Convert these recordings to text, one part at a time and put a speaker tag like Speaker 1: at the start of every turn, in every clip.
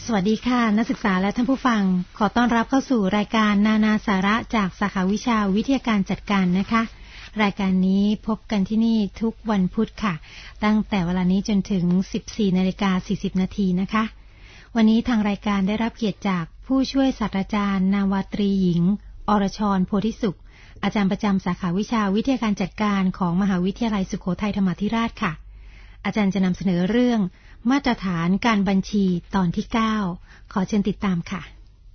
Speaker 1: สวัสดีค่ะนักศึกษาและท่านผู้ฟังขอต้อนรับเข้าสู่รายการนานาสาระจากสาขาวิชาวิทยาการจัดการนะคะรายการนี้พบกันที่นี่ทุกวันพุธค่ะตั้งแต่เวลานี้จนถึง 14:40 นาทีนะคะวันนี้ทางรายการได้รับเกียรติจากผู้ช่วยศาสตราจารย์นาวาตรีหญิงอรชรโพธิสุขอาจารย์ประจำสาขาวิชาวิทยาการจัดการของมหาวิทยาลัยสุโขทัยธรรมาธิราชค่ะอาจารย์จะนำเสนอเรื่องมาตรฐานการบัญชีตอนที่ 9 ขอเชิญติดตามค่ะ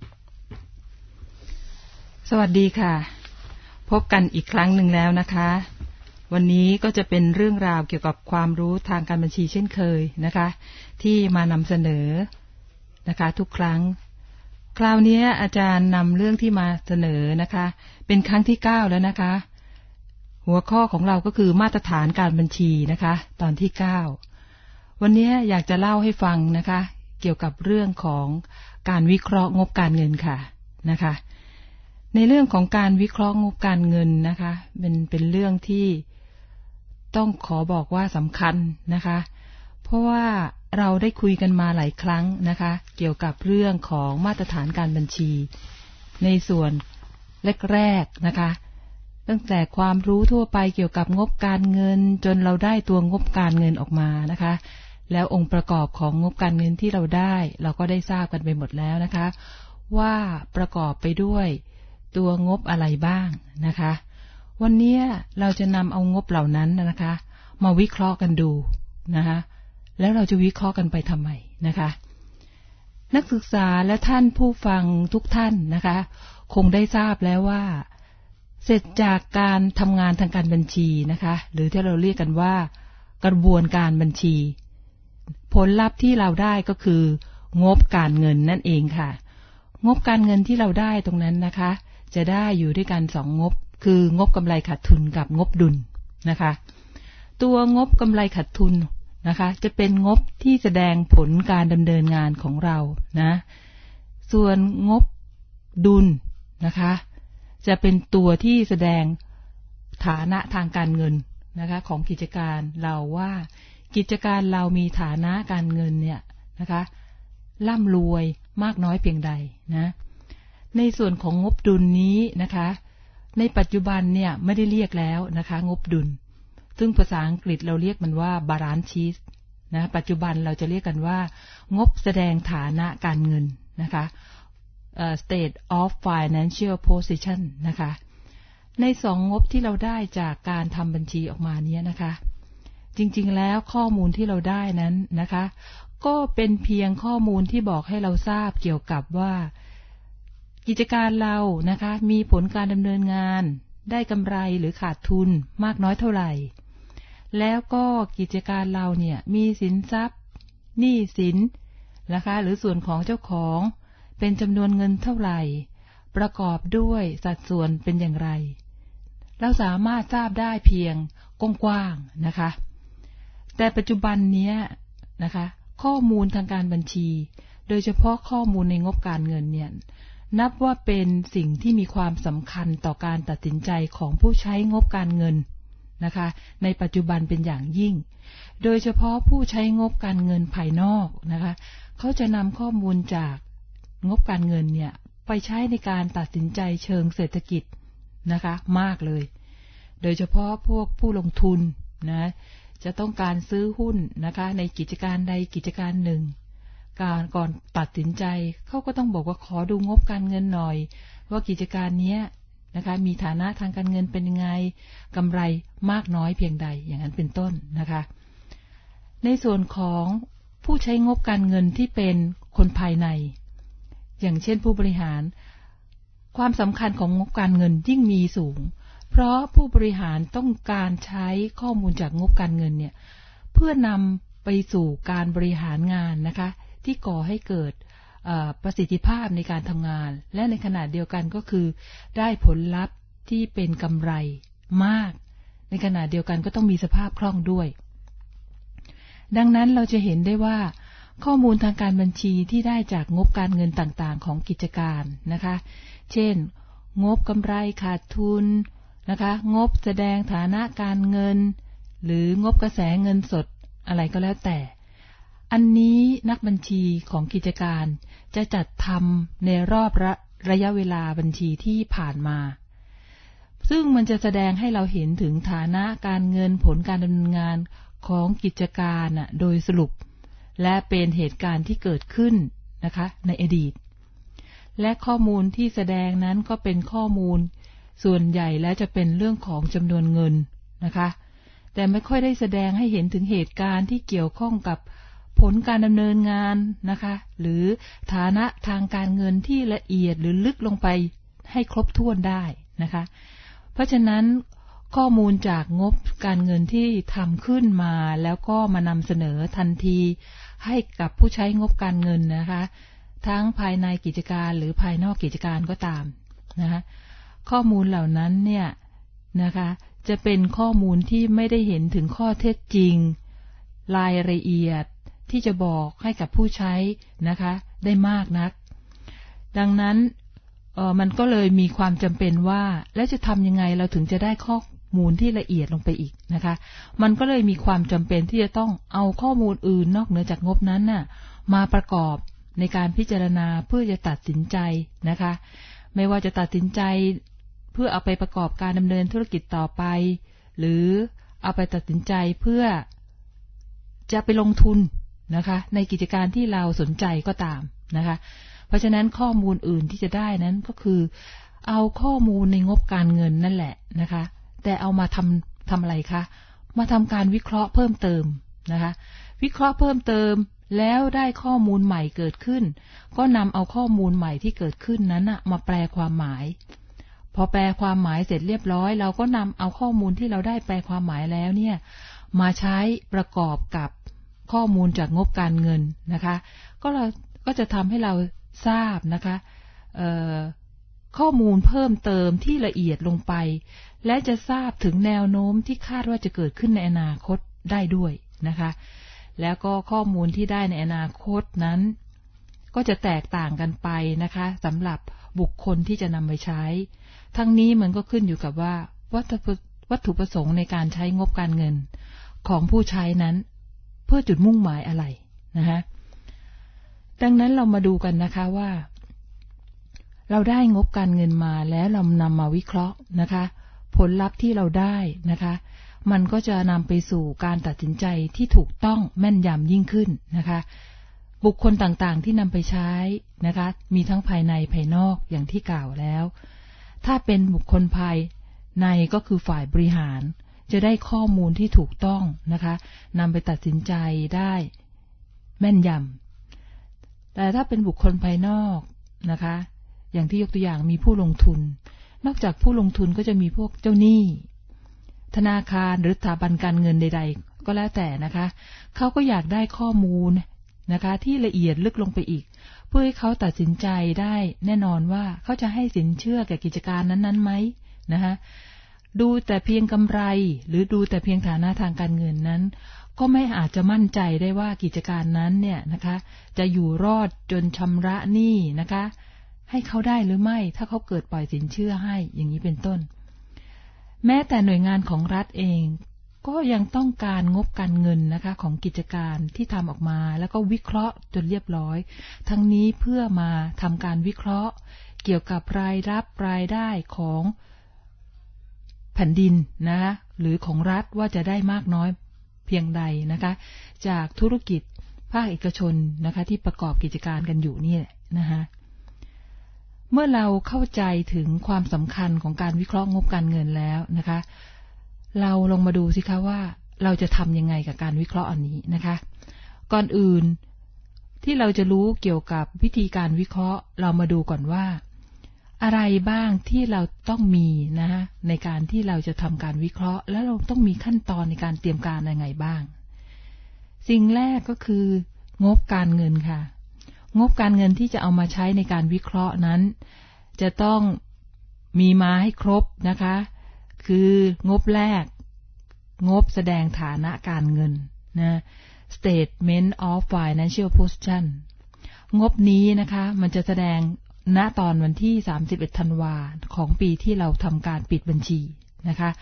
Speaker 2: สวัสดีค่ะพบกันอีกครั้งหนึ่งแล้วนะคะวันนี้ก็จะเป็นเรื่องราวเกี่ยวกับความรู้ทางการบัญชีเช่นเคยนะคะที่มานำเสนอนะคะทุกครั้งคราวนี้อาจารย์นำเรื่องที่มาเสนอนะคะเป็นครั้งที่ 9แล้วนะคะหัวข้อของเราก็คือมาตรฐานการบัญชีนะคะตอนที่ 9วันนี้อยากจะเล่าให้ฟังนะคะเกี่ยวกับเรื่องของการวิเคราะห์งบการเงินค่ะนะคะในเรื่องของการวิเคราะห์งบการเงินนะคะเป็นเรื่องที่ต้องขอบอกว่าสำคัญนะคะเพราะว่าเราได้คุยกันมาหลายครั้งนะคะเกี่ยวกับเรื่องของมาตรฐานการบัญชีในส่วนแรกๆนะคะตั้งแต่ความรู้ทั่วไปเกี่ยวกับงบการเงินจนเราได้ตัวงบการเงินออกมานะคะแล้วองค์ประกอบของงบการเงินที่เราได้เราก็ได้ทราบกันไปหมดแล้วนะคะว่าประกอบไปด้วยตัวงบอะไรบ้างนะคะวันนี้เราจะนำเอางบเหล่านั้นนะคะมาวิเคราะห์กันดูนะคะแล้วเราจะวิเคราะห์กันไปทำไมนะคะนักศึกษาและท่านผู้ฟังทุกท่านนะคะคงได้ทราบแล้วว่าเสร็จจากการทำงานทางการบัญชีนะคะหรือที่เราเรียกกันว่ากระบวนการบัญชีผลลัพธ์ที่เราได้ก็คืองบการเงินนั่นเองค่ะงบการเงินที่เราได้ตรงนั้นนะคะจะได้อยู่ด้วยกัน2งบคืองบกำไรขาดทุนกับงบดุลนะคะตัวงบกำไรขาดทุนนะคะจะเป็นงบที่แสดงผลการดำเนินงานของเรานะส่วนงบดุลนะคะจะเป็นตัวที่แสดงฐานะทางการเงินนะคะของกิจการเราว่ากิจการเรามีฐานะการเงินเนี่ยนะคะร่ำรวยมากน้อยเพียงใดนะในส่วนของงบดุลนี้นะคะในปัจจุบันเนี่ยไม่ได้เรียกแล้วนะคะงบดุลซึ่งภาษาอังกฤษเราเรียกมันว่า balance sheet นะปัจจุบันเราจะเรียกกันว่างบแสดงฐานะการเงินนะคะstate of financial position นะคะใน2งบที่เราได้จากการทำบัญชีออกมาเนี้ยนะคะจริงๆแล้วข้อมูลที่เราได้นั้นนะคะก็เป็นเพียงข้อมูลที่บอกให้เราทราบเกี่ยวกับว่ากิจการเรานะคะมีผลการดำเนินงานได้กำไรหรือขาดทุนมากน้อยเท่าไหร่แล้วก็กิจการเราเนี่ยมีสินทรัพย์หนี้สินนะคะหรือส่วนของเจ้าของเป็นจำนวนเงินเท่าไหร่ประกอบด้วยสัดส่วนเป็นอย่างไรเราสามารถทราบได้เพียงกว้างๆนะคะแต่ปัจจุบันนี้นะคะข้อมูลทางการบัญชีโดยเฉพาะข้อมูลในงบการเงินเนี่ยนับว่าเป็นสิ่งที่มีความสำคัญต่อการตัดสินใจของผู้ใช้งบการเงินนะคะในปัจจุบันเป็นอย่างยิ่งโดยเฉพาะผู้ใช้งบการเงินภายนอกนะคะเขาจะนำข้อมูลจากงบการเงินเนี่ยไปใช้ในการตัดสินใจเชิงเศรษฐกิจนะคะมากเลยโดยเฉพาะพวกผู้ลงทุนนะจะต้องการซื้อหุ้นนะคะในกิจการใดกิจการหนึ่งก่อนตัดสินใจเขาก็ต้องบอกว่าขอดูงบการเงินหน่อยว่ากิจการนี้นะคะมีฐานะทางการเงินเป็นยังไงกำไรมากน้อยเพียงใดอย่างนั้นเป็นต้นนะคะในส่วนของผู้ใช้งบการเงินที่เป็นคนภายในอย่างเช่นผู้บริหารความสำคัญของงบการเงินยิ่งมีสูงเพราะผู้บริหารต้องการใช้ข้อมูลจากงบการเงินเนี่ยเพื่อนำไปสู่การบริหารงานนะคะที่ก่อให้เกิดประสิทธิภาพในการทำงานและในขณะเดียวกันก็คือได้ผลลัพธ์ที่เป็นกำไรมากในขณะเดียวกันก็ต้องมีสภาพคล่องด้วยดังนั้นเราจะเห็นได้ว่าข้อมูลทางการบัญชีที่ได้จากงบการเงินต่างๆของกิจการนะคะเช่นงบกำไรขาดทุนนะคะงบแสดงฐานะการเงินหรืองบกระแสเงินสดอะไรก็แล้วแต่อันนี้นักบัญชีของกิจการจะจัดทำในรอบระยะเวลาบัญชีที่ผ่านมาซึ่งมันจะแสดงให้เราเห็นถึงฐานะการเงินผลการดำเนินงานของกิจการโดยสรุปและเป็นเหตุการณ์ที่เกิดขึ้นนะคะในอดีตและข้อมูลที่แสดงนั้นก็เป็นข้อมูลส่วนใหญ่และจะเป็นเรื่องของจำนวนเงินนะคะแต่ไม่ค่อยได้แสดงให้เห็นถึงเหตุการณ์ที่เกี่ยวข้องกับผลการดำเนินงานนะคะหรือฐานะทางการเงินที่ละเอียดหรือลึกลงไปให้ครบถ้วนได้นะคะเพราะฉะนั้นข้อมูลจากงบการเงินที่ทำขึ้นมาแล้วก็มานำเสนอทันทีให้กับผู้ใช้งบการเงินนะคะทั้งภายในกิจการหรือภายนอกกิจการก็ตามนะคะข้อมูลเหล่านั้นเนี่ยนะคะจะเป็นข้อมูลที่ไม่ได้เห็นถึงข้อเท็จจริงรายละเอียดที่จะบอกให้กับผู้ใช้นะคะได้มากนักดังนั้นมันก็เลยมีความจำเป็นว่าแล้วจะทำยังไงเราถึงจะได้ข้อมูลที่ละเอียดลงไปอีกนะคะมันก็เลยมีความจำเป็นที่จะต้องเอาข้อมูลอื่นนอกเหนือจากงบนั้นน่ะมาประกอบในการพิจารณาเพื่อจะตัดสินใจนะคะไม่ว่าจะตัดสินใจเพื่อเอาไปประกอบการดำเนินธุรกิจต่อไปหรือเอาไปตัดสินใจเพื่อจะไปลงทุนนะคะในกิจการที่เราสนใจก็ตามนะคะเพราะฉะนั้นข้อมูลอื่นที่จะได้นั้นก็คือเอาข้อมูลในงบการเงินนั่นแหละนะคะแต่เอามาทำอะไรคะมาทำการวิเคราะห์เพิ่มเติมนะคะวิเคราะห์เพิ่มเติมแล้วได้ข้อมูลใหม่เกิดขึ้นก็นำเอาข้อมูลใหม่ที่เกิดขึ้นนั้นมาแปลความหมายพอแปลความหมายเสร็จเรียบร้อยเราก็นำเอาข้อมูลที่เราได้แปลความหมายแล้วเนี่ยมาใช้ประกอบกับข้อมูลจากงบการเงินนะคะก็จะทำให้เราทราบนะคะข้อมูลเพิ่มเติมที่ละเอียดลงไปและจะทราบถึงแนวโน้มที่คาดว่าจะเกิดขึ้นในอนาคตได้ด้วยนะคะแล้วก็ข้อมูลที่ได้ในอนาคตนั้นก็จะแตกต่างกันไปนะคะสำหรับบุคคลที่จะนำไปใช้ทั้งนี้มันก็ขึ้นอยู่กับว่าวัตถุประสงค์ในการใช้งบการเงินของผู้ใช้นั้นเพื่อจุดมุ่งหมายอะไรนะคะดังนั้นเรามาดูกันนะคะว่าเราได้งบการเงินมาแล้วเรานำมาวิเคราะห์นะคะผลลัพธ์ที่เราได้นะคะมันก็จะนำไปสู่การตัดสินใจที่ถูกต้องแม่นยำยิ่งขึ้นนะคะบุคคลต่างๆที่นำไปใช้นะคะมีทั้งภายในภายนอกอย่างที่กล่าวแล้วถ้าเป็นบุคคลภายในก็คือฝ่ายบริหารจะได้ข้อมูลที่ถูกต้องนะคะนำไปตัดสินใจได้แม่นยำแต่ถ้าเป็นบุคคลภายนอกนะคะอย่างที่ยกตัวอย่างมีผู้ลงทุนนอกจากผู้ลงทุนก็จะมีพวกเจ้าหนี้ธนาคารหรือสถาบันการเงินใดๆก็แล้วแต่นะคะเขาก็อยากได้ข้อมูลนะคะที่ละเอียดลึกลงไปอีกเพื่อให้เขาตัดสินใจได้แน่นอนว่าเขาจะให้สินเชื่อแก่กิจการนั้นๆไหมนะคะดูแต่เพียงกำไรหรือดูแต่เพียงฐานะทางการเงินนั้นก็ไม่อาจจะมั่นใจได้ว่ากิจการนั้นเนี่ยนะคะจะอยู่รอดจนชำระหนี้นะคะให้เขาได้หรือไม่ถ้าเขาเกิดปล่อยสินเชื่อให้อย่างนี้เป็นต้นแม้แต่หน่วยงานของรัฐเองก็ยังต้องการงบการเงินนะคะของกิจการที่ทำออกมาแล้วก็วิเคราะห์จนเรียบร้อยทั้งนี้เพื่อมาทำการวิเคราะห์เกี่ยวกับรายรับรายได้ของแผ่นดินนะคะหรือของรัฐว่าจะได้มากน้อยเพียงใดนะคะจากธุรกิจภาคเอกชนนะคะที่ประกอบกิจการกันอยู่นี่นะคะเมื่อเราเข้าใจถึงความสำคัญของการวิเคราะห์งบการเงินแล้วนะคะเราลองมาดูสิคะว่าเราจะทำยังไงกับการวิเคราะห์อันนี้นะคะก่อนอื่นที่เราจะรู้เกี่ยวกับวิธีการวิเคราะห์เรามาดูก่อนว่าอะไรบ้างที่เราต้องมีนะคะในการที่เราจะทำการวิเคราะห์แล้วเราต้องมีขั้นตอนในการเตรียมการยังไงบ้างสิ่งแรกก็คืองบการเงินค่ะงบการเงินที่จะเอามาใช้ในการวิเคราะห์นั้นจะต้องมีมาให้ครบนะคะคืองบแรกงบแสดงฐานะการเงินนะ Statement of Financial Position งบนี้นะคะมันจะแสดงณตอนวันที่31ธันวาคมของปีที่เราทำการปิดบัญชีนะคะ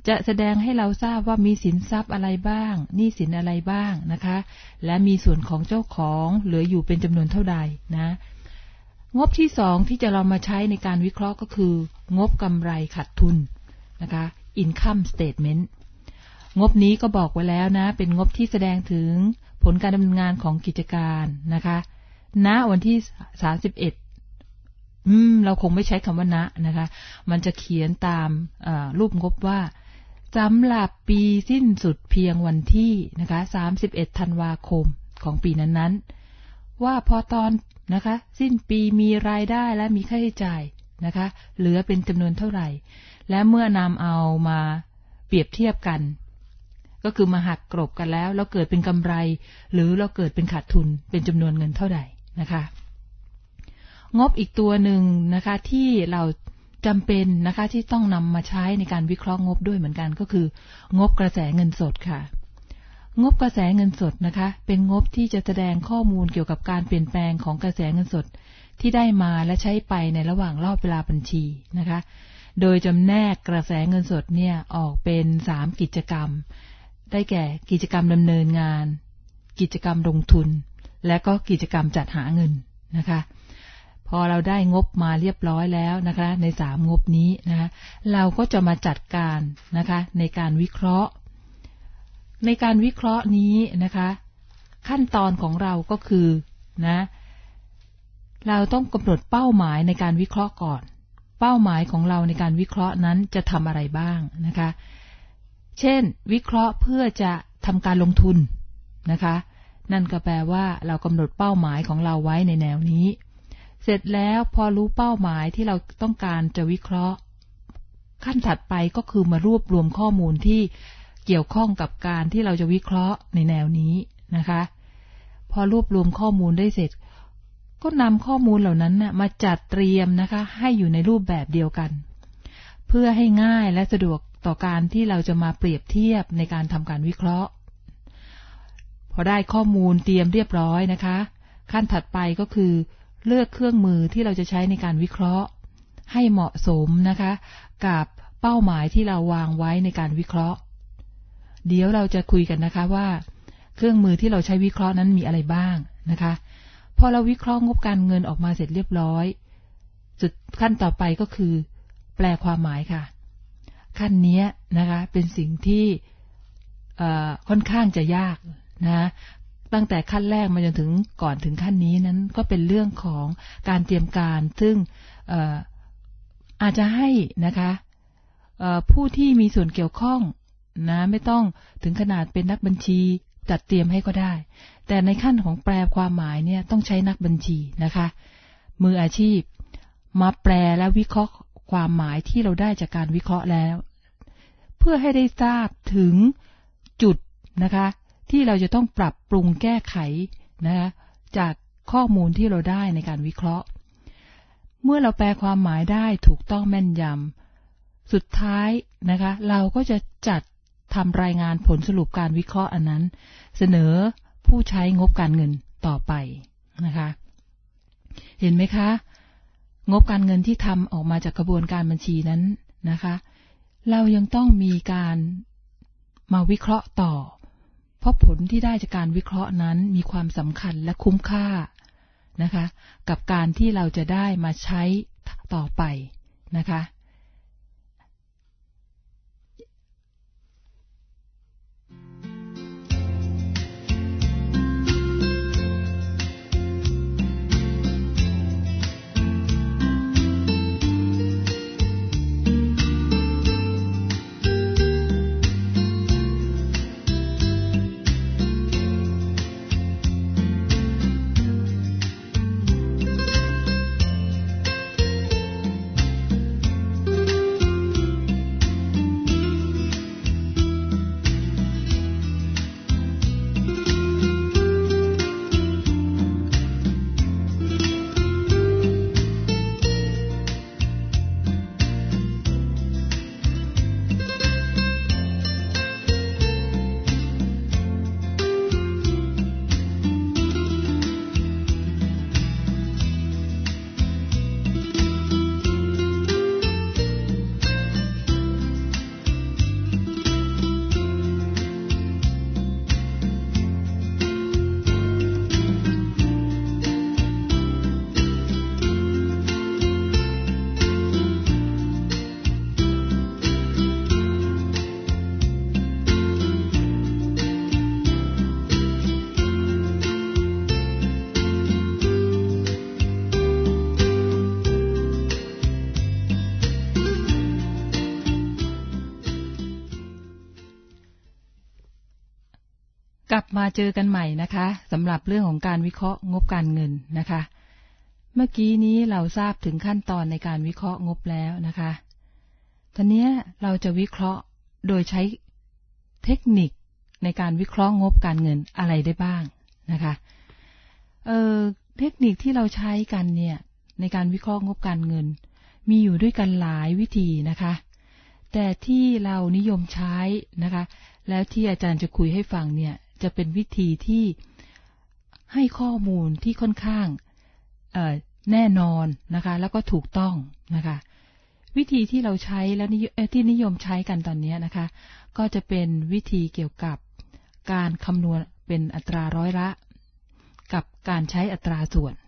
Speaker 2: จะแสดงให้เราทราบว่ามีสินทรัพย์อะไรบ้างหนี้สินอะไรบ้างนะคะและมีส่วนของเจ้าของเหลืออยู่เป็นจำนวนเท่าใดนะงบที่2ที่จะเรามาใช้ในการวิเคราะห์ก็คืองบกำไรขาดทุนนะคะ income statement งบนี้ก็บอกไว้แล้วนะเป็นงบที่แสดงถึงผลการดำเนินงานของกิจการนะคะณวันที่31เราคงไม่ใช้คำว่าณนะคะมันจะเขียนตามรูปงบว่าสำหรับปีสิ้นสุดเพียงวันที่นะคะ31ธันวาคมของปีนั้นๆว่าพอตอนนะคะสิ้นปีมีรายได้และมีค่าใช้จ่ายนะคะเหลือเป็นจำนวนเท่าไหร่และเมื่อนำเอามาเปรียบเทียบกันก็คือมาหักกลบกันแล้วเราเกิดเป็นกำไรหรือเราเกิดเป็นขาดทุนเป็นจำนวนเงินเท่าไหร่นะคะงบอีกตัวหนึ่งนะคะที่เราจำเป็นนะคะที่ต้องนำมาใช้ในการวิเคราะห์งบด้วยเหมือนกันก็คืองบกระแสเงินสดค่ะงบกระแสเงินสดนะคะเป็นงบที่จะแสดงข้อมูลเกี่ยวกับการเปลี่ยนแปลงของกระแสเงินสดที่ได้มาและใช้ไปในระหว่างรอบเวลาบัญชีนะคะโดยจำแนกกระแสเงินสดเนี่ยออกเป็น3กิจกรรมได้แก่กิจกรรมดำเนินงานกิจกรรมลงทุนและก็กิจกรรมจัดหาเงินนะคะพอเราได้งบมาเรียบร้อยแล้วนะคะใน3งบนี้นะคะเราก็จะมาจัดการนะคะในการวิเคราะห์นี้นะคะขั้นตอนของเราก็คือนะเราต้องกำหนดเป้าหมายในการวิเคราะห์ก่อนเป้าหมายของเราในการวิเคราะห์นั้นจะทำอะไรบ้างนะคะเช่นวิเคราะห์เพื่อจะทำการลงทุนนะคะนั่นก็แปลว่าเรากำหนดเป้าหมายของเราไว้ในแนวนี้เสร็จแล้วพอรู้เป้าหมายที่เราต้องการจะวิเคราะห์ขั้นถัดไปก็คือมารวบรวมข้อมูลที่เกี่ยวข้องกับการที่เราจะวิเคราะห์ในแนวนี้นะคะพอรวบรวมข้อมูลได้เสร็จก็นำข้อมูลเหล่านั้นมาจัดเตรียมนะคะให้อยู่ในรูปแบบเดียวกันเพื่อให้ง่ายและสะดวกต่อการที่เราจะมาเปรียบเทียบในการทำการวิเคราะห์พอได้ข้อมูลเตรียมเรียบร้อยนะคะขั้นถัดไปก็คือเลือกเครื่องมือที่เราจะใช้ในการวิเคราะห์ให้เหมาะสมนะคะกับเป้าหมายที่เราวางไว้ในการวิเคราะห์เดี๋ยวเราจะคุยกันนะคะว่าเครื่องมือที่เราใช้วิเคราะห์นั้นมีอะไรบ้างนะคะพอเราวิเคราะห์งบการเงินออกมาเสร็จเรียบร้อยจุดขั้นต่อไปก็คือแปลความหมายค่ะขั้นนี้นะคะเป็นสิ่งที่ค่อนข้างจะยากนะตั้งแต่ขั้นแรกมาจนถึงก่อนถึงขั้นนี้นั้นก็เป็นเรื่องของการเตรียมการซึ่งอาจจะให้นะคะผู้ที่มีส่วนเกี่ยวข้องนะไม่ต้องถึงขนาดเป็นนักบัญชีจัดเตรียมให้ก็ได้แต่ในขั้นของแปลความหมายเนี่ยต้องใช้นักบัญชีนะคะมืออาชีพมาแปลและวิเคราะห์ความหมายที่เราได้จากการวิเคราะห์แล้วเพื่อให้ได้ทราบถึงจุดนะคะที่เราจะต้องปรับปรุงแก้ไขนะคะจากข้อมูลที่เราได้ในการวิเคราะห์เมื่อเราแปลความหมายได้ถูกต้องแม่นยำสุดท้ายนะคะเราก็จะจัดทำรายงานผลสรุปการวิเคราะห์อันนั้นเสนอผู้ใช้งบการเงินต่อไปนะคะเห็นไหมคะงบการเงินที่ทำออกมาจากกระบวนการบัญชีนั้นนะคะเรายังต้องมีการมาวิเคราะห์ต่อเพราะผลที่ได้จากการวิเคราะห์นั้นมีความสำคัญและคุ้มค่านะคะกับการที่เราจะได้มาใช้ต่อไปนะคะกลับมาเจอกันใหม่นะคะสำหรับเรื่องของการวิเคราะห์งบการเงินนะคะเมื่อกี้นี้เราทราบถึงขั้นตอนในการวิเคราะห์งบแล้วนะคะทีนี้เราจะวิเคราะห์โดยใช้เทคนิคในการวิเคราะห์งบการเงินอะไรได้บ้างนะคะเทคนิคที่เราใช้กันเนี่ยในการวิเคราะห์งบการเงินมีอยู่ด้วยกันหลายวิธีนะคะแต่ที่เรานิยมใช้นะคะแล้วที่อาจารย์จะคุยให้ฟังเนี่ยจะเป็นวิธีที่ให้ข้อมูลที่ค่อนข้างแน่นอนนะคะแล้วก็ถูกต้องนะคะวิธีที่เราใช้และที่นิยมใช้กันตอนนี้นะคะก็จะเป็นวิธีเกี่ยวกับการคำนวณเป็นอัตราร้อยละกับการใช้อัตราส่วน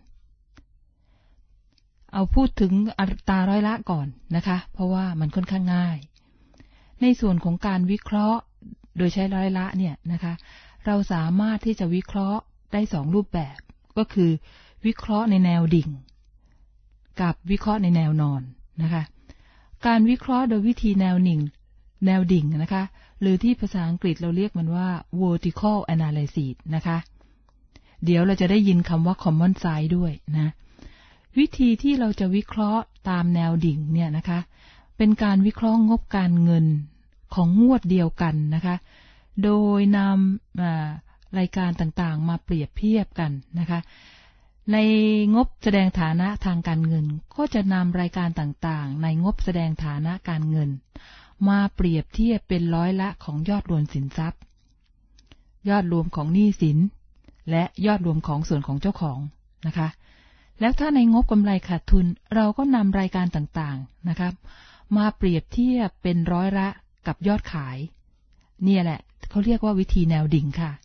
Speaker 2: เอาพูดถึงอัตราร้อยละก่อนนะคะเพราะว่ามันค่อนข้างง่ายในส่วนของการวิเคราะห์โดยใช้ร้อยละเนี่ยนะคะเราสามารถที่จะวิเคราะห์ได้2รูปแบบก็คือวิเคราะห์ในแนวดิ่งกับวิเคราะห์ในแนวนอนนะคะการวิเคราะห์โดยวิธีแนวดิ่งนะคะหรือที่ภาษาอังกฤษเราเรียกมันว่า vertical analysis นะคะเดี๋ยวเราจะได้ยินคำว่า common size ด้วยนะวิธีที่เราจะวิเคราะห์ตามแนวดิ่งเนี่ยนะคะเป็นการวิเคราะห์งบการเงินของงวดเดียวกันนะคะโดยนำรายการต่างๆมาเปรียบเทียบกันนะคะในงบแสดงฐานะทางการเงินก็จะนำรายการต่างๆในงบแสดงฐานะการเงินมาเปรียบเทียบเป็นร้อยละของยอดรวมสินทรัพย์ยอดรวมของหนี้สินและยอดรวมของส่วนของเจ้าของนะคะแล้วถ้าในงบกำไรขาดทุนเราก็นำรายการต่างๆนะครับมาเปรียบเทียบเป็นร้อยละกับยอดขายเนี่ยแหละเขาเรียกว่าวิธีแนวดิ่งค่ะ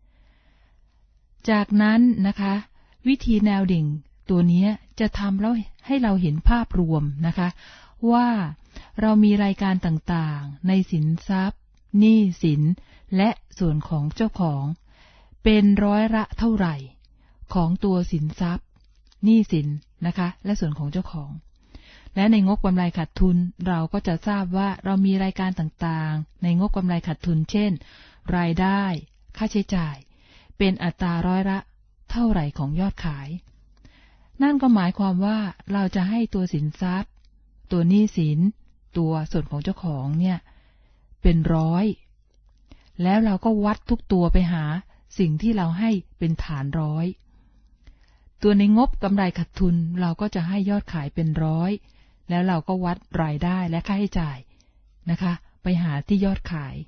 Speaker 2: จากนั้นนะคะวิธีแนวดิ่งตัวนี้จะทำแล้วให้เราเห็นภาพรวมนะคะว่าเรามีรายการต่างๆในสินทรัพย์หนี้สินและส่วนของเจ้าของเป็นร้อยละเท่าไหร่ของตัวสินทรัพย์หนี้สินนะคะและส่วนของเจ้าของและในงบกำไรขาดทุนเราก็จะทราบว่าเรามีรายการต่างๆในงบกำไรขาดทุนเช่นรายได้ค่าใช้จ่ายเป็นอัตราร้อยละเท่าไหร่ของยอดขายนั่นก็หมายความว่าเราจะให้ตัวสินทรัพย์ตัวหนี้สินตัวส่วนของเจ้าของเนี่ยเป็นร้อยแล้วเราก็วัดทุกตัวไปหาสิ่งที่เราให้เป็นฐานร้อยตัวในงบกำไรขาดทุนเราก็จะให้ยอดขายเป็นร้อยแล้วเราก็วัดรายได้และค่าใช้จ่ายนะคะไปหาที่ยอดขาย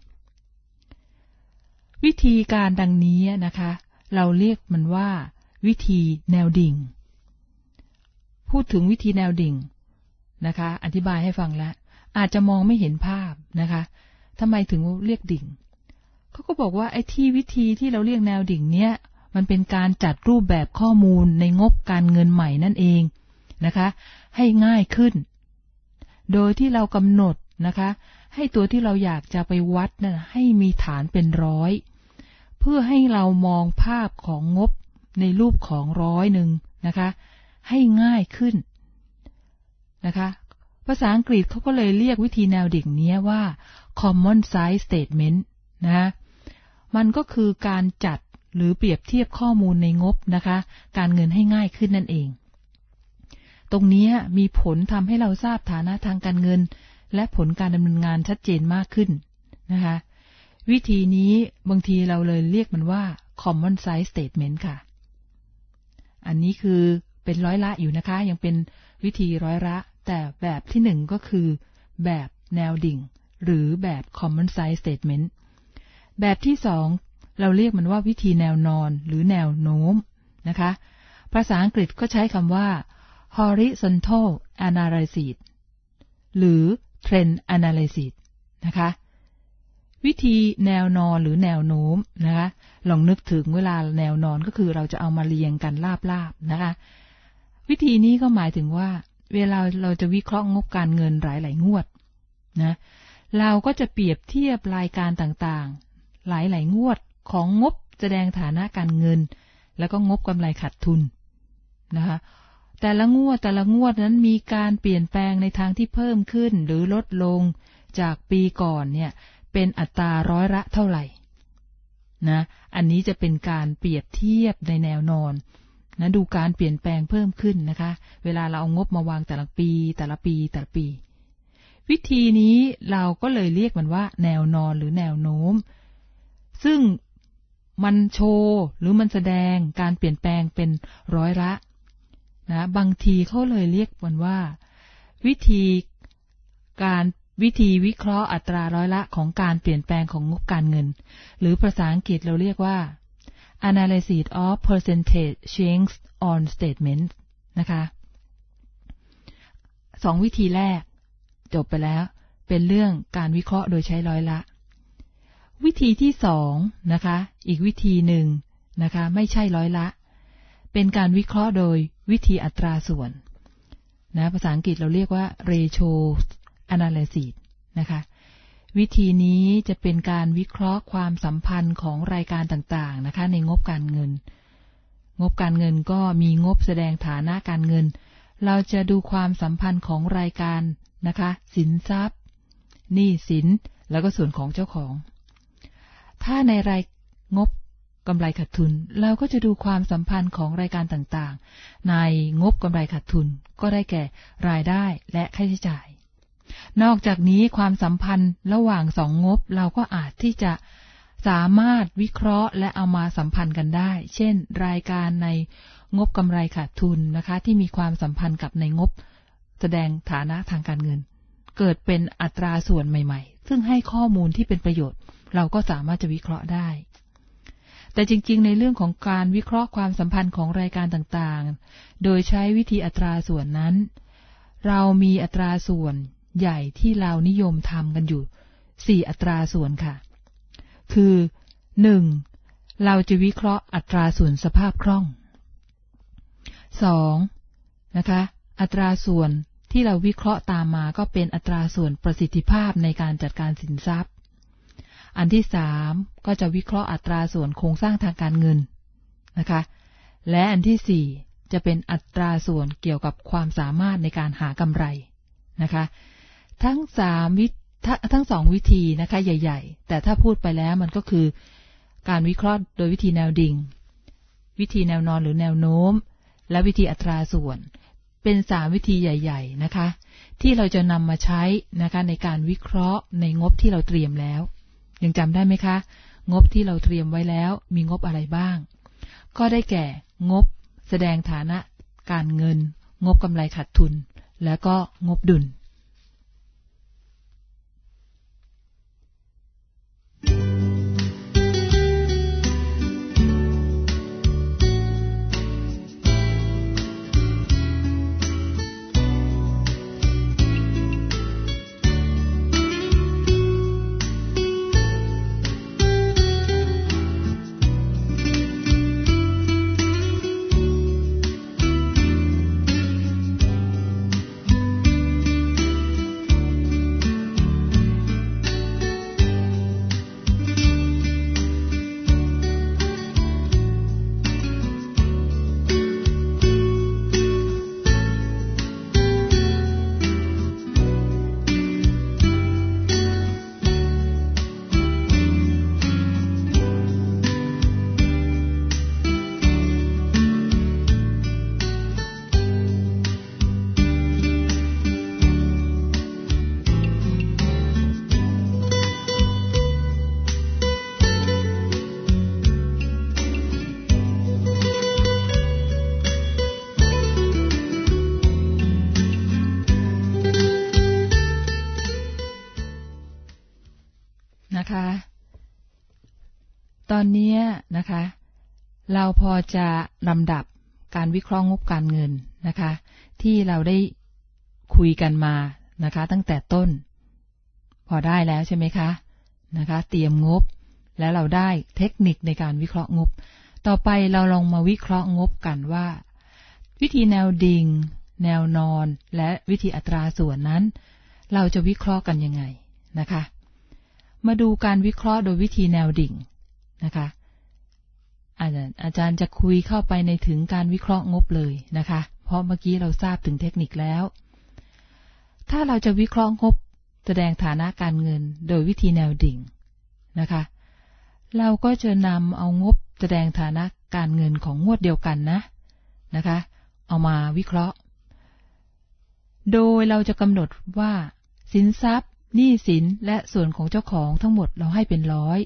Speaker 2: วิธีการดังนี้นะคะเราเรียกมันว่าวิธีแนวดิ่งพูดถึงวิธีแนวดิ่งนะคะอธิบายให้ฟังแล้วอาจจะมองไม่เห็นภาพนะคะทำไมถึงเรียกดิ่งเขาก็บอกว่าไอ้ที่วิธีที่เราเรียกแนวดิ่งเนี้ยมันเป็นการจัดรูปแบบข้อมูลในงบการเงินใหม่นั่นเองนะคะให้ง่ายขึ้นโดยที่เรากำหนดนะคะให้ตัวที่เราอยากจะไปวัดนะให้มีฐานเป็นร้อยเพื่อให้เรามองภาพของงบในรูปของ100นะคะให้ง่ายขึ้นนะคะภาษาอังกฤษเขาก็เลยเรียกวิธีแนวดิ่งนี้ว่า common size statement นะมันก็คือการจัดหรือเปรียบเทียบข้อมูลในงบนะคะการเงินให้ง่ายขึ้นนั่นเองตรงนี้มีผลทำให้เราทราบฐานะทางการเงินและผลการดำเนินงานชัดเจนมากขึ้นนะคะวิธีนี้บางทีเราเลยเรียกมันว่า common size statement ค่ะอันนี้คือเป็นร้อยละอยู่นะคะยังเป็นวิธีร้อยละแต่แบบที่1ก็คือแบบแนวดิ่งหรือแบบ common size statement แบบที่2เราเรียกมันว่าวิธีแนวนอนหรือแนวโน้มนะคะภาษาอังกฤษก็ใช้คำว่า horizontal analysis หรือ trend analysis นะคะวิธีแนวนอนหรือแนวโน้มนะคะลองนึกถึงเวลาแนวนอนก็คือเราจะเอามาเรียงกันราบๆนะคะวิธีนี้ก็หมายถึงว่าเวลาเราจะวิเคราะห์งบการเงินหลายๆงวดนะเราก็จะเปรียบเทียบรายการต่างๆหลายๆงวดของงบแสดงฐานะการเงินแล้วก็งบกำไรขาดทุนนะคะแต่ละงวดนั้นมีการเปลี่ยนแปลงในทางที่เพิ่มขึ้นหรือลดลงจากปีก่อนเนี่ยเป็นอัตราร้อยละเท่าไหร่นะอันนี้จะเป็นการเปรียบเทียบในแนวนอนนะดูการเปลี่ยนแปลงเพิ่มขึ้นนะคะเวลาเราเอางบมาวางแต่ละปีวิธีนี้เราก็เลยเรียกมันว่าแนวนอนหรือแนวโน้มซึ่งมันโชว์หรือมันแสดงการเปลี่ยนแปลงเป็นร้อยละนะบางทีเขาเลยเรียกมันว่าวิธีวิเคราะห์อัตราร้อยละของการเปลี่ยนแปลงของงบการเงินหรือภาษาอังกฤษเราเรียกว่า analysis of percentage change on statements นะคะ2 วิธีแรกจบไปแล้วเป็นเรื่องการวิเคราะห์โดยใช้ร้อยละวิธีที่2นะคะอีกวิธีหนึ่งนะคะไม่ใช่ร้อยละเป็นการวิเคราะห์โดยวิธีอัตราส่วนนะภาษาอังกฤษเราเรียกว่า ratio analysis นะคะวิธีนี้จะเป็นการวิเคราะห์ความสัมพันธ์ของรายการต่างๆนะคะในงบการเงินก็มีงบแสดงฐานะการเงินเราจะดูความสัมพันธ์ของรายการนะคะสินทรัพย์หนี้สินแล้วก็ส่วนของเจ้าของถ้าในรายงบกำไรขาดทุนเราก็จะดูความสัมพันธ์ของรายการต่างๆในงบกำไรขาดทุนก็ได้แก่รายได้และค่าใช้จ่ายนอกจากนี้ความสัมพันธ์ระหว่าง2 งบเราก็อาจที่จะสามารถวิเคราะห์และเอามาสัมพันธ์กันได้เช่นรายการในงบกำไรขาดทุนนะคะที่มีความสัมพันธ์กับในงบแสดงฐานะทางการเงินเกิดเป็นอัตราส่วนใหม่ๆซึ่งให้ข้อมูลที่เป็นประโยชน์เราก็สามารถจะวิเคราะห์ได้แต่จริงๆในเรื่องของการวิเคราะห์ความสัมพันธ์ของรายการต่างๆโดยใช้วิธีอัตราส่วนนั้นเรามีอัตราส่วนใหญ่ที่เรานิยมทำกันอยู่4 อัตราส่วนค่ะคือ 1. เราจะวิเคราะห์อัตราส่วนสภาพคล่อง 2. นะคะอัตราส่วนที่เราวิเคราะห์ตามมาก็เป็นอัตราส่วนประสิทธิภาพในการจัดการสินทรัพย์อันที่3ก็จะวิเคราะห์อัตราส่วนโครงสร้างทางการเงินนะคะและอันที่4จะเป็นอัตราส่วนเกี่ยวกับความสามารถในการหากำไรนะคะทั้ง2 วิธีนะคะใหญ่ๆแต่ถ้าพูดไปแล้วมันก็คือการวิเคราะห์โดยวิธีแนวดิ่งวิธีแนวนอนหรือแนวโน้มและวิธีอัตราส่วนเป็น3 วิธีใหญ่ๆนะคะที่เราจะนำมาใช้นะคะในการวิเคราะห์ในงบที่เราเตรียมแล้วยังจำได้ไหมคะงบที่เราเตรียมไว้แล้วมีงบอะไรบ้างก็ได้แก่งบแสดงฐานะการเงินงบกำไรขาดทุนและก็งบดุลนะคะตอนนี้นะคะเราพอจะลำดับการวิเคราะห์งบการเงินนะคะที่เราได้คุยกันมานะคะตั้งแต่ต้นพอได้แล้วใช่ไหมคะนะคะเตรียมงบแล้วเราได้เทคนิคในการวิเคราะห์งบต่อไปเราลองมาวิเคราะห์งบกันว่าวิธีแนวดิ่งแนวนอนและวิธีอัตราส่วนนั้นเราจะวิเคราะห์กันยังไงนะคะมาดูการวิเคราะห์โดยวิธีแนวดิ่งนะคะอาจารย์จะคุยเข้าไปในถึงการวิเคราะห์งบเลยนะคะเพราะเมื่อกี้เราทราบถึงเทคนิคแล้วถ้าเราจะวิเคราะห์งบแสดงฐานะการเงินโดยวิธีแนวดิ่งนะคะเราก็จะนำเอางบแสดงฐานะการเงินของงวดเดียวกันนะคะเอามาวิเคราะห์โดยเราจะกำหนดว่าสินทรัพย์หนี้สินและส่วนของเจ้าของทั้งหมดเราให้เป็น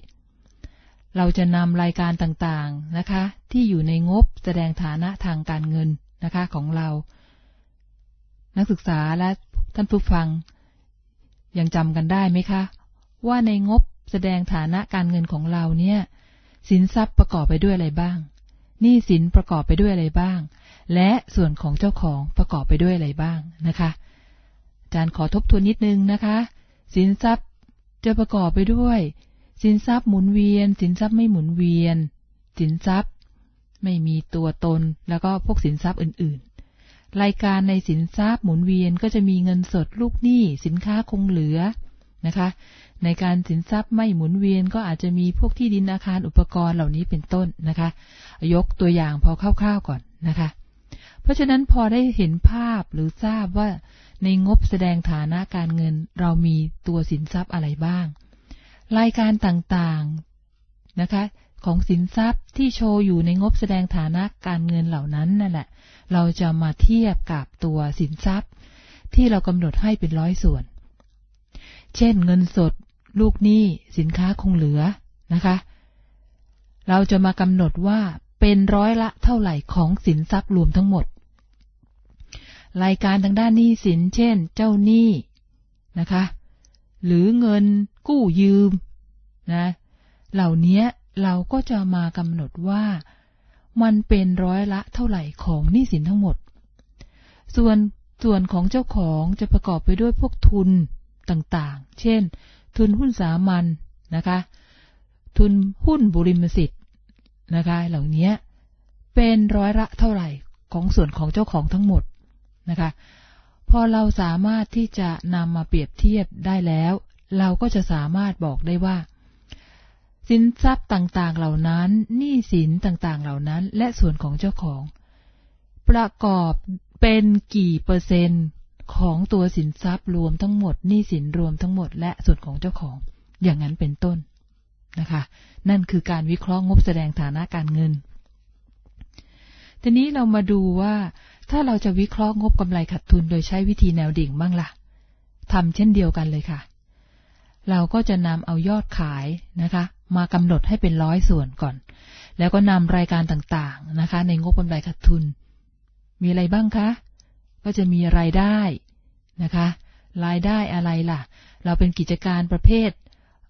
Speaker 2: 100เราจะนำรายการต่างๆนะคะที่อยู่ในงบแสดงฐานะทางการเงินนะคะของเรานักศึกษาและท่านผู้ฟังยังจำกันได้ไหมคะว่าในงบแสดงฐานะการเงินของเราเนี่ยสินทรัพย์ประกอบไปด้วยอะไรบ้างหนี้สินประกอบไปด้วยอะไรบ้างและส่วนของเจ้าของประกอบไปด้วยอะไรบ้างนะคะอาจารย์ขอทบทวนนิดนึงนะคะสินทรัพย์จะประกอบไปด้วยสินทรัพย์หมุนเวียนสินทรัพย์ไม่หมุนเวียนสินทรัพย์ไม่มีตัวตนแล้วก็พวกสินทรัพย์อื่นๆรายการในสินทรัพย์หมุนเวียนก็จะมีเงินสดลูกหนี้สินค้าคงเหลือนะคะในการสินทรัพย์ไม่หมุนเวียนก็อาจจะมีพวกที่ดินอาคารอุปกรณ์เหล่านี้เป็นต้นนะคะยกตัวอย่างพอคร่าวๆก่อนนะคะเพราะฉะนั้นพอได้เห็นภาพหรือทราบว่าในงบแสดงฐานะการเงินเรามีตัวสินทรัพย์อะไรบ้างรายการต่างๆนะคะของสินทรัพย์ที่โชว์อยู่ในงบแสดงฐานะการเงินเหล่านั้นนั่นแหละเราจะมาเทียบกับตัวสินทรัพย์ที่เรากำหนดให้เป็น100ส่วนเช่นเงินสดลูกหนี้สินค้าคงเหลือนะคะเราจะมากำหนดว่าเป็นร้อยละเท่าไหร่ของสินทรัพย์รวมทั้งหมดรายการทางด้านหนี้สินเช่นเจ้าหนี้นะคะหรือเงินกู้ยืมนะเหล่านี้เราก็จะมากำหนดว่ามันเป็นร้อยละเท่าไหร่ของหนี้สินทั้งหมดส่วนของเจ้าของจะประกอบไปด้วยพวกทุนต่างๆเช่นทุนหุ้นสามัญนะคะทุนหุ้นบุริมสิทธิ์นะคะเหล่านี้เป็นร้อยละเท่าไหร่ของส่วนของเจ้าของทั้งหมดนะคะพอเราสามารถที่จะนำมาเปรียบเทียบได้แล้วเราก็จะสามารถบอกได้ว่าสินทรัพย์ต่างๆเหล่านั้นหนี้สินต่างๆเหล่านั้นและส่วนของเจ้าของประกอบเป็นกี่เปอร์เซ็นต์ของตัวสินทรัพย์รวมทั้งหมดหนี้สินรวมทั้งหมดและส่วนของเจ้าของอย่างนั้นเป็นต้นนะคะนั่นคือการวิเคราะห์งบแสดงฐานะการเงินทีนี้เรามาดูว่าถ้าเราจะวิเคราะห์งบกำไรขาดทุนโดยใช้วิธีแนวดิ่งบ้างล่ะทำเช่นเดียวกันเลยค่ะเราก็จะนำเอายอดขายนะคะมากำหนดให้เป็น100ส่วนก่อนแล้วก็นำรายการต่างๆนะคะในงบกำไรขาดทุนมีอะไรบ้างคะก็จะมีรายได้นะคะรายได้อะไรล่ะเราเป็นกิจการประเภท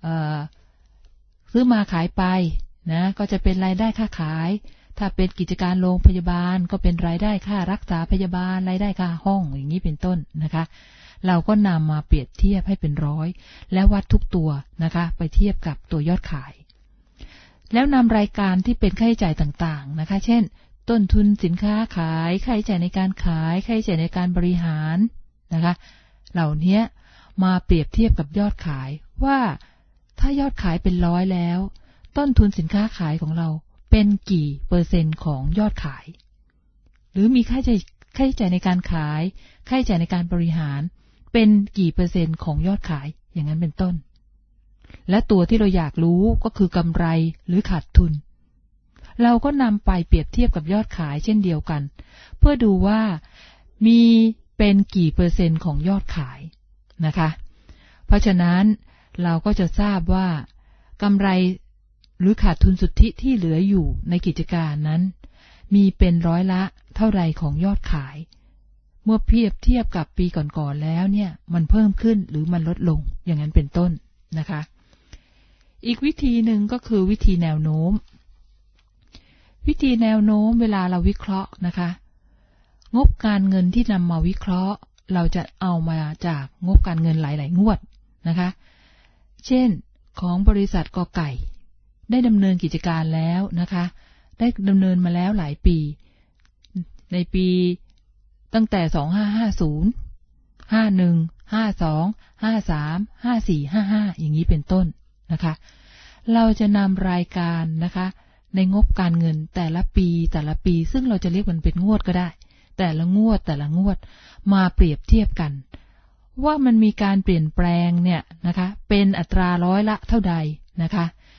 Speaker 2: ซื้อมาขายไปนะก็จะเป็นรายได้ค่าขายถ้าเป็นกิจการโรงพยาบาลก็เป็นรายได้ค่ารักษาพยาบาลรายได้ค่าห้องอย่างนี้เป็นต้นนะคะเราก็นำมาเปรียบเทียบให้เป็น100และวัดทุกตัวนะคะไปเทียบกับตัวยอดขายแล้วนำรายการที่เป็นค่าใช้จ่ายต่างๆนะคะเช่นต้นทุนสินค้าขายค่าใช้จ่ายในการขายค่าใช้จ่ายในการบริหารนะคะเหล่านี้มาเปรียบเทียบกับยอดขายว่าถ้ายอดขายเป็น100แล้วต้นทุนสินค้าขายของเราเป็นกี่เปอร์เซ็นต์ของยอดขายหรือมีค่าใช้จ่ายในการขายค่าใช้จ่ายในการบริหารเป็นกี่เปอร์เซ็นต์ของยอดขายอย่างนั้นเป็นต้นและตัวที่เราอยากรู้ก็คือกำไรหรือขาดทุนเราก็นำไปเปรียบเทียบกับยอดขายเช่นเดียวกันเพื่อดูว่ามีเป็นกี่เปอร์เซ็นต์ของยอดขายนะคะเพราะฉะนั้นเราก็จะทราบว่ากำไรหรือขาดทุนสุทธิที่เหลืออยู่ในกิจการนั้นมีเป็นร้อยละเท่าไรของยอดขายเมื่อเปรียบเทียบกับปีก่อนๆแล้วเนี่ยมันเพิ่มขึ้นหรือมันลดลงอย่างนั้นเป็นต้นนะคะอีกวิธีหนึ่งก็คือวิธีแนวโน้มเวลาเราวิเคราะห์นะคะงบการเงินที่นำมาวิเคราะห์เราจะเอามาจากงบการเงินหลายๆงวดนะคะเช่นของบริษัทกไก่ได้ดำเนินกิจการแล้วนะคะได้ดำเนินมาแล้วหลายปีในปีตั้งแต่2550 51 52 53 54 55อย่างนี้เป็นต้นนะคะเราจะนำรายการนะคะในงบการเงินแต่ละปีซึ่งเราจะเรียกมันเป็นงวดก็ได้แต่ละงวดมาเปรียบเทียบกันว่ามันมีการเปลี่ยนแปลงเนี่ยนะคะเป็นอัตราร้อยละเท่าใดนะคะ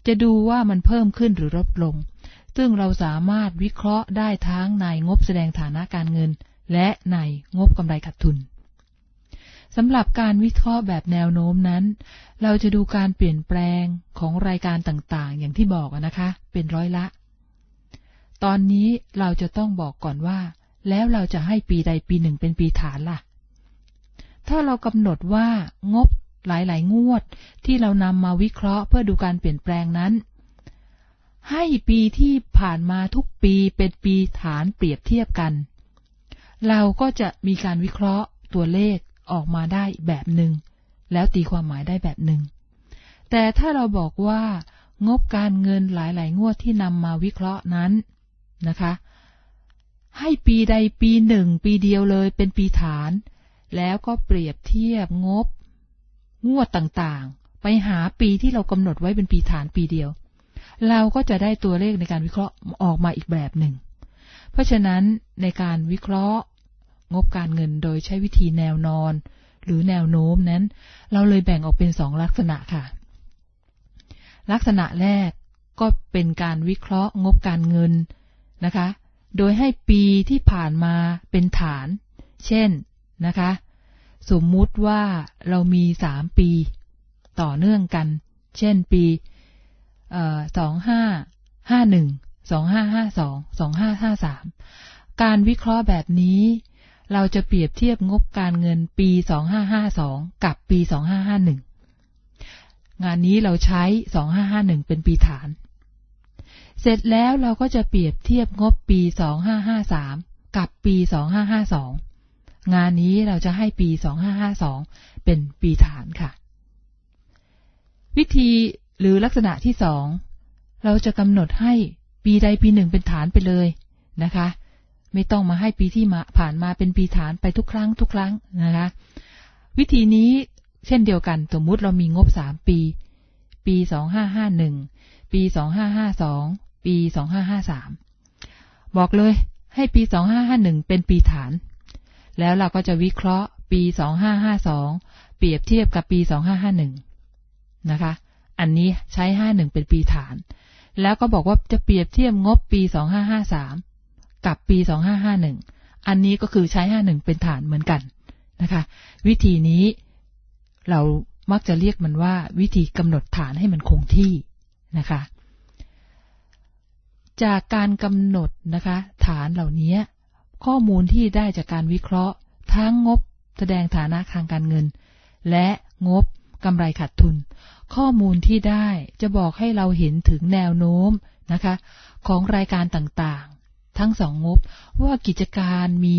Speaker 3: จะดูว่ามันเพิ่มขึ้นหรือลดลงซึ่งเราสามารถวิเคราะห์ได้ทั้งในงบแสดงฐานะการเงินและในงบกำไรขาดทุนสำหรับการวิเคราะห์แบบแนวโน้มนั้นเราจะดูการเปลี่ยนแปลงของรายการต่างๆอย่างที่บอกนะคะเป็นร้อยละตอนนี้เราจะต้องบอกก่อนว่าแล้วเราจะให้ปีใดปีหนึ่งเป็นปีฐานล่ะถ้าเรากำหนดว่างบหลายๆงวดที่เรานำมาวิเคราะห์เพื่อดูการเปลี่ยนแปลงนั้นให้ปีที่ผ่านมาทุกปีเป็นปีฐานเปรียบเทียบกันเราก็จะมีการวิเคราะห์ตัวเลขออกมาได้แบบหนึ่งแล้วตีความหมายได้แบบหนึ่งแต่ถ้าเราบอกว่างบการเงินหลายๆงวดที่นำมาวิเคราะห์นั้นนะคะให้ปีใดปีหนึ่งปีเดียวเลยเป็นปีฐานแล้วก็เปรียบเทียบงบงวดต่างๆไปหาปีที่เรากำหนดไว้เป็นปีฐานปีเดียวเราก็จะได้ตัวเลขในการวิเคราะห์ออกมาอีกแบบหนึ่งเพราะฉะนั้นในการวิเคราะห์งบการเงินโดยใช้วิธีแนวนอนหรือแนวโน้มนั้นเราเลยแบ่งออกเป็น2ลักษณะค่ะลักษณะแรกก็เป็นการวิเคราะห์งบการเงินนะคะโดยให้ปีที่ผ่านมาเป็นฐานเช่นนะคะสมมุติว่าเรามี3ปีต่อเนื่องกันเช่นปี2551 2552 2553การวิเคราะห์แบบนี้เราจะเปรียบเทียบงบการเงินปี2552กับปี2551งานนี้เราใช้2551เป็นปีฐานเสร็จแล้วเราก็จะเปรียบเทียบงบปี2553กับปี2552งานนี้เราจะให้ปี2552เป็นปีฐานค่ะวิธีหรือลักษณะที่2เราจะกำหนดให้ปีใดปีหนึ่งเป็นฐานไปเลยนะคะไม่ต้องมาให้ปีที่ผ่านมาเป็นปีฐานไปทุกครั้งนะคะวิธีนี้เช่นเดียวกันสมมุติเรามีงบ3ปีปี2551ปี2552ปี2553บอกเลยให้ปี2551เป็นปีฐานแล้วเราก็จะวิเคราะห์ปี2552เปรียบเทียบกับปี2551นะคะอันนี้ใช้51เป็นปีฐานแล้วก็บอกว่าจะเปรียบเทียบงบปี2553กับปี2551อันนี้ก็คือใช้51เป็นฐานเหมือนกันนะคะวิธีนี้เรามักจะเรียกมันว่าวิธีกำหนดฐานให้มันคงที่นะคะจากการกำหนดนะคะฐานเหล่านี้ข้อมูลที่ได้จากการวิเคราะห์ทั้งงบแสดงฐานะทางการเงินและงบกำไรขาดทุนข้อมูลที่ได้จะบอกให้เราเห็นถึงแนวโน้มนะคะของรายการต่างๆทั้ง2งบว่ากิจการมี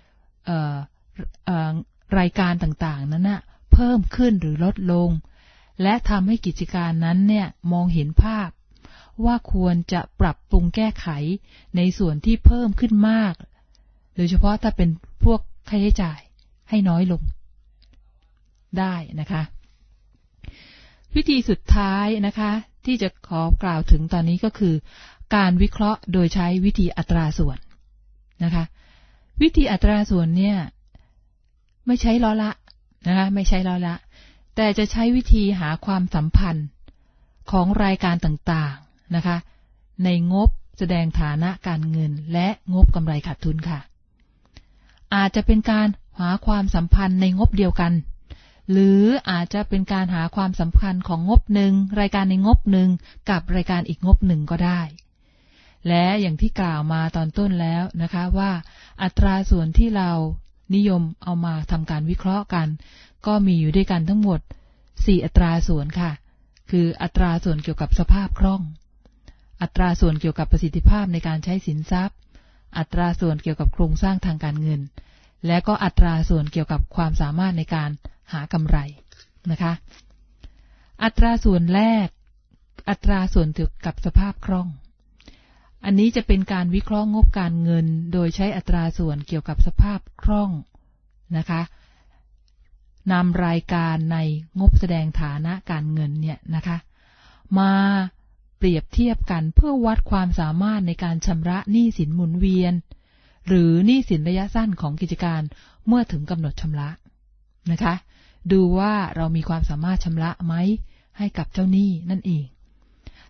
Speaker 3: รายการต่างๆนั้นนะเพิ่มขึ้นหรือลดลงและทำให้กิจการนั้นเนี่ยมองเห็นภาพว่าควรจะปรับปรุงแก้ไขในส่วนที่เพิ่มขึ้นมากโดยเฉพาะถ้าเป็นพวกค่าใช้จ่ายให้น้อยลงได้นะคะวิธีสุดท้ายนะคะที่จะขอกล่าวถึงตอนนี้ก็คือการวิเคราะห์โดยใช้วิธีอัตราส่วนนะคะวิธีอัตราส่วนเนี่ยไม่ใช้ล้อละนะคะไม่ใช้ล้อละแต่จะใช้วิธีหาความสัมพันธ์ของรายการต่างๆนะคะในงบแสดงฐานะการเงินและงบกำไรขาดทุนค่ะอาจจะเป็นการหาความสัมพันธ์ในงบเดียวกันหรืออาจจะเป็นการหาความสัมพันธ์ของงบหนึ่งรายการในงบหนึ่งกับรายการอีกงบหนึ่งก็ได้และอย่างที่กล่าวมาตอนต้นแล้วนะคะว่าอัตราส่วนที่เรานิยมเอามาทำการวิเคราะห์กันก็มีอยู่ด้วยกันทั้งหมด4อัตราส่วนค่ะคืออัตราส่วนเกี่ยวกับสภาพคล่องอัตราส่วนเกี่ยวกับประสิทธิภาพในการใช้สินทรัพย์อัตราส่วนเกี่ยวกับโครงสร้างทางการเงินและก็อัตราส่วนเกี่ยวกับความสามารถในการหากำไรนะคะอัตราส่วนแรกอัตราส่วนเกี่ยวกับสภาพคล่องอันนี้จะเป็นการวิเคราะห์งบการเงินโดยใช้อัตราส่วนเกี่ยวกับสภาพคล่องนะคะนำรายการในงบแสดงฐานะการเงินเนี่ยนะคะมาเปรียบเทียบกันเพื่อวัดความสามารถในการชำระหนี้สินหมุนเวียนหรือหนี้สินระยะสั้นของกิจการเมื่อถึงกำหนดชำระนะคะดูว่าเรามีความสามารถชำระไหมให้กับเจ้าหนี้นั่นเอง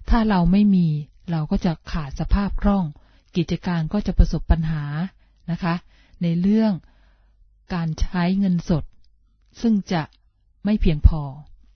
Speaker 3: ถ้าเราไม่มีเราก็จะขาดสภาพคล่องกิจการก็จะประสบปัญหานะคะในเรื่องการใช้เงินสดซึ่งจะไม่เพียงพอ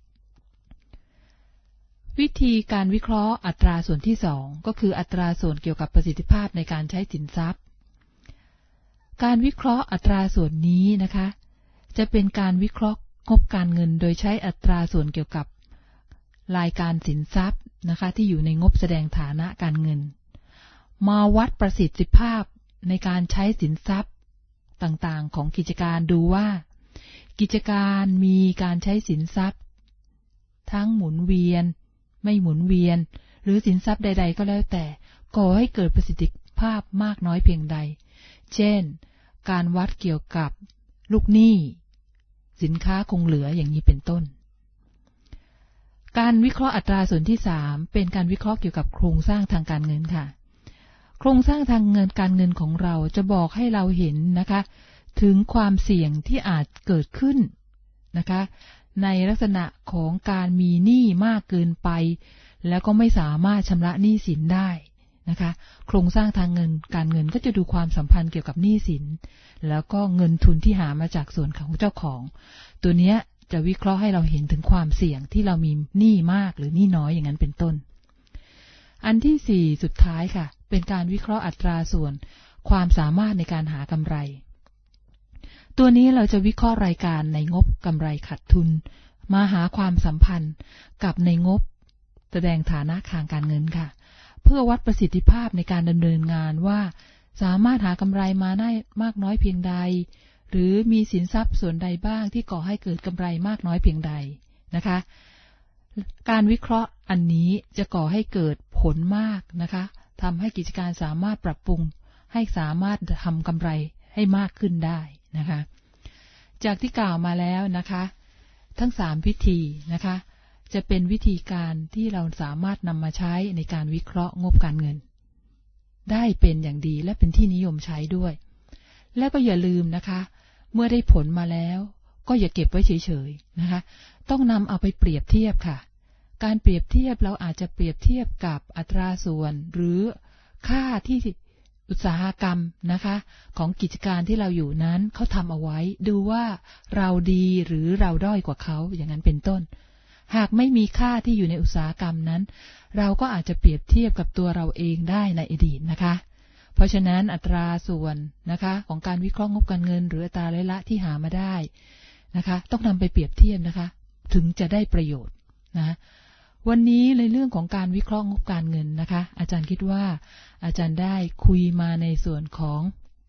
Speaker 3: วิธีการวิเคราะห์อัตราส่วนที่2ก็คืออัตราส่วนเกี่ยวกับประสิทธิภาพในการใช้สินทรัพย์การวิเคราะห์อัตราส่วนนี้นะคะจะเป็นการวิเคราะห์งบการเงินโดยใช้อัตราส่วนเกี่ยวกับรายการสินทรัพย์นะคะที่อยู่ในงบแสดงฐานะการเงินมาวัดประสิทธิภาพในการใช้สินทรัพย์ต่างๆของกิจการดูว่ากิจการมีการใช้สินทรัพย์ทั้งหมุนเวียนไม่หมุนเวียนหรือสินทรัพย์ใดๆก็แล้วแต่ก่อให้เกิดประสิทธิภาพมากน้อยเพียงใดเช่นการวัดเกี่ยวกับลูกหนี้สินค้าคงเหลืออย่างนี้เป็นต้นการวิเคราะห์อัตราส่วนที่3เป็นการวิเคราะห์เกี่ยวกับโครงสร้างทางการเงินค่ะโครงสร้างทางการเงินของเราจะบอกให้เราเห็นนะคะถึงความเสี่ยงที่อาจเกิดขึ้นนะคะในลักษณะของการมีหนี้มากเกินไปแล้วก็ไม่สามารถชำระหนี้สินได้นะคะโครงสร้างทางการเงินก็จะดูความสัมพันธ์เกี่ยวกับหนี้สินแล้วก็เงินทุนที่หามาจากส่วนของเจ้าของตัวเนี้ยจะวิเคราะห์ให้เราเห็นถึงความเสี่ยงที่เรามีหนี้มากหรือหนี้น้อยอย่างนั้นเป็นต้นอันที่4สุดท้ายค่ะเป็นการวิเคราะห์อัตราส่วนความสามารถในการหากำไรตัวนี้เราจะวิเคราะห์รายการในงบกำไรขาดทุนมาหาความสัมพันธ์กับในงบแสดงฐานะทางการเงินค่ะเพื่อวัดประสิทธิภาพในการดำเนินงานว่าสามารถหากำไรมาได้มากน้อยเพียงใดหรือมีสินทรัพย์ส่วนใดบ้างที่ก่อให้เกิดกำไรมากน้อยเพียงใดนะคะการวิเคราะห์อันนี้จะก่อให้เกิดผลมากนะคะทำให้กิจการสามารถปรับปรุงให้สามารถทำกำไรให้มากขึ้นได้นะคะจากที่กล่าวมาแล้วนะคะทั้ง3วิธีนะคะจะเป็นวิธีการที่เราสามารถนำมาใช้ในการวิเคราะห์งบการเงินได้เป็นอย่างดีและเป็นที่นิยมใช้ด้วยและก็อย่าลืมนะคะเมื่อได้ผลมาแล้วก็อย่าเก็บไว้เฉยๆนะคะต้องนำเอาไปเปรียบเทียบค่ะการเปรียบเทียบเราอาจจะเปรียบเทียบกับอัตราส่วนหรือค่าที่อุตสาหกรรมนะคะของกิจการที่เราอยู่นั้นเขาทำเอาไว้ดูว่าเราดีหรือเราด้อยกว่าเขาอย่างนั้นเป็นต้นหากไม่มีค่าที่อยู่ในอุตสาหกรรมนั้นเราก็อาจจะเปรียบเทียบกับตัวเราเองได้ในอดีตนะคะเพราะฉะนั้นอัตราส่วนนะคะของการวิเคราะห์งบการเงินหรืออัตราละที่หามาได้นะคะต้องนำไปเปรียบเทียบนะคะถึงจะได้ประโยชน์นะวันนี้ในเรื่องของการวิเคราะห์งบการเงินนะคะอาจารย์คิดว่าอาจารย์ได้คุยมาในส่วนของ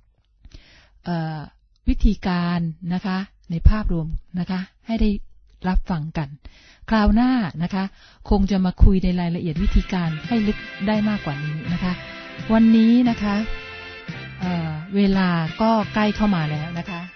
Speaker 3: วิธีการนะคะในภาพรวมนะคะให้ได้รับฟังกันคราวหน้านะคะคงจะมาคุยในรายละเอียดวิธีการให้ลึกได้มากกว่านี้นะคะวันนี้นะคะเวลาก็ใกล้เข้ามาแล้วนะคะ